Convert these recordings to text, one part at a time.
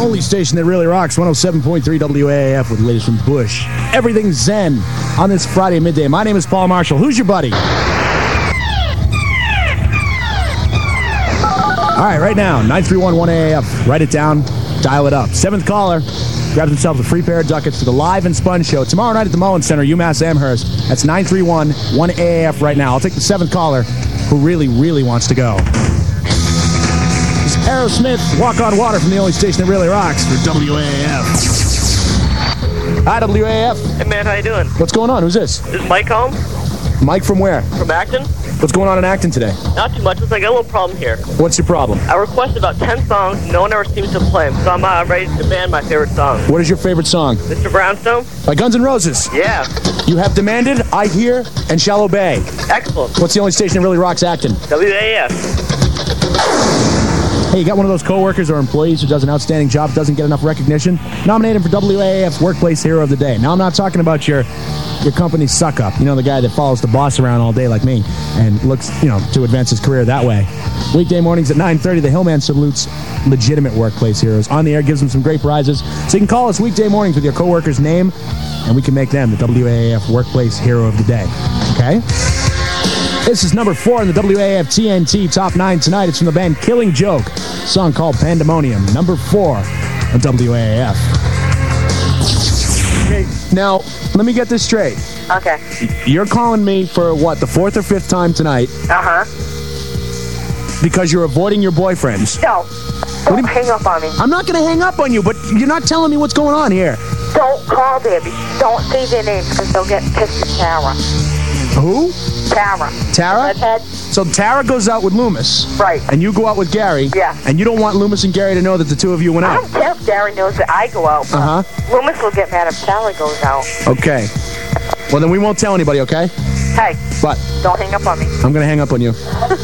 only station that really rocks, 107.3 WAAF with the latest from Bush. Everything Zen on this Friday midday. My name is Paul Marshall. Who's your buddy? All right, right now, 931-1AAF. Write it down, dial it up. Seventh caller grabs himself a free pair of ducats for the Live and Spun show tomorrow night at the Mullen Center, UMass Amherst. That's 931-1AAF right now. I'll take the seventh caller who really, really wants to go. This is Aerosmith, Walk on Water from the only station that really rocks for WAAF. Hi, WAAF. Hey, man, how you doing? What's going on? Who's this? Is Mike home? Mike from where? From Acton? What's going on in Acton today? Not too much. Looks like I got a little problem here. What's your problem? I requested about 10 songs. No one ever seems to play them, so I'm ready to demand my favorite song. What is your favorite song? Mr. Brownstone? By Guns N' Roses. Yeah. You have demanded, I hear, and shall obey. Excellent. What's the only station that really rocks Acton? WAF. Hey, you got one of those coworkers or employees who does an outstanding job, doesn't get enough recognition? Nominate him for WAAF's Workplace Hero of the Day. Now, I'm not talking about your company's suck-up. You know, the guy that follows the boss around all day like me and looks, to advance his career that way. Weekday mornings at 9:30, the Hillman salutes legitimate workplace heroes. On the air, gives them some great prizes. So you can call us weekday mornings with your coworker's name, and we can make them the WAAF Workplace Hero of the Day. Okay? This is number 4 in the WAAF TNT Top 9 tonight. It's from the band Killing Joke. A song called Pandemonium. Number 4 on WAAF. Okay, now, let me get this straight. Okay. You're calling me for, what, the 4th or 5th time tonight? Uh-huh. Because you're avoiding your boyfriends. No. Don't hang up on me. I'm not going to hang up on you, but you're not telling me what's going on here. Don't call them. Don't say their names because they'll get pissed at Tara. Who? Tara. Tara? Redhead. So Tara goes out with Loomis. Right. And you go out with Gary. Yeah. And you don't want Loomis and Gary to know that the two of you went I out. don't care if Gary knows that I go out. Uh-huh. Loomis will get mad if Tara goes out. Okay. Well, then we won't tell anybody, okay? Hey. But don't hang up on me. I'm going to hang up on you.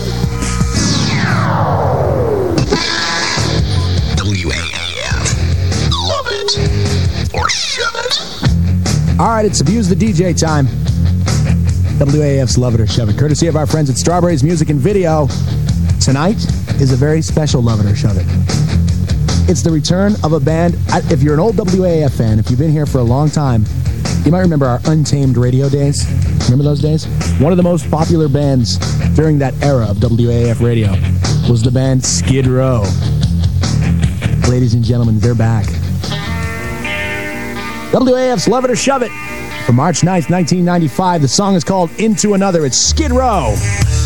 WAAF. Love it. Or shove it. All right, it's Abuse the DJ time. WAAF's Love It or Shove It, courtesy of our friends at Strawberries Music and Video. Tonight is a very special Love It or Shove It. It's the return of a band. If you're an old WAAF fan, if you've been here for a long time, you might remember our Untamed radio days. Remember those days? One of the most popular bands during that era of WAAF radio was the band Skid Row. Ladies and gentlemen, they're back. WAAF's Love It or Shove It. From March 9th, 1995, the song is called Into Another. It's Skid Row.